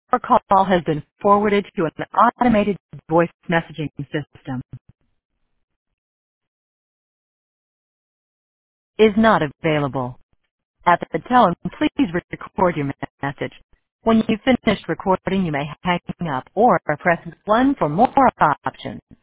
call has been forwarded to an automated voice messaging system. Is not available. At the tone, please record your message. When you've finished recording, you may hang up or press 1 for more options.